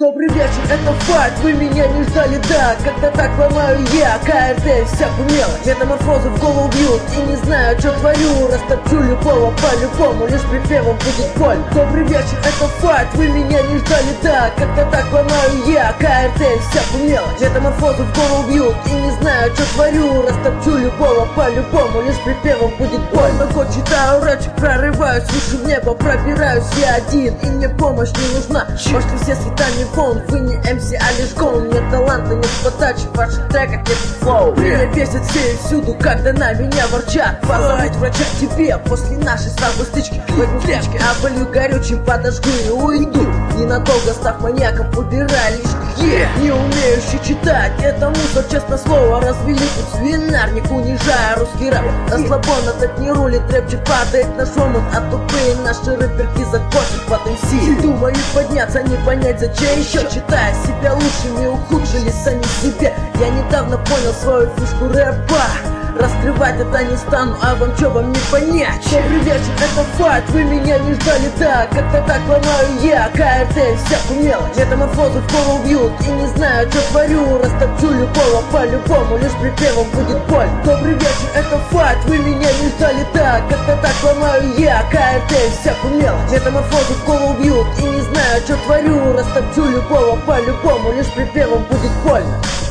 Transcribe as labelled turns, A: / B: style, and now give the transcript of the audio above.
A: Добрый вечер, это факт, вы меня не ждали, да. Когда так ломаю я, КРТ всяк умело. Метаморфозы в голову бьют и не знаю, что творю. Растопчу любого по-любому, лишь припевом будет больно. Добрый вечер, это факт, вы меня не ждали, да. Когда так ломаю я, КРТ всяк умело. Метаморфозы в голову бьют и не знаю, что творю. Растопчу любого по-любому, лишь припевом будет больно. Год читаю рэпчик, прорываюсь выше в небо, пробираюсь я один, и мне помощь не нужна. Пошли все свидания вон, вы не МС, а лишь гон. Нет таланта, нет подачи, в ваших треках нет флоу. Меня бесит все и всюду, когда на меня ворчат. Позовут врача к тебе после нашей с тобой стычки. Возьму флешки, оболью горючим, подожгу и уйду. Ненадолго став маньяком, убирай лишние. Не умеющий читать, это мусор, честно слово. Развели тут свинарник, унижая русский рэп. Расслабон этот не рулит, рэпчик падает на шумом. А тупые наши рэперки закончат под МС. Думаю подняться, не понять зачем еще. Читая себя лучшими, ухудшили сами себе. Я недавно понял свою фишку рэпа. Раскрывать это не стану, а вам чё, вам не понять? Добрый вечер, это факт, вы меня не ждали, да. Когда так ломаю я, КРТ всяк умело. Метаморфозы в голову бьют и не знаю, что творю. Растопчу любого по-любому, лишь припевом будет больно. Добрый вечер, это факт, вы меня не ждали, да. Когда так ломаю я, КРТ всяк умело. Метаморфозы в голову бьют и не знаю, что творю. Растопчу любого по-любому, лишь припевом будет больно.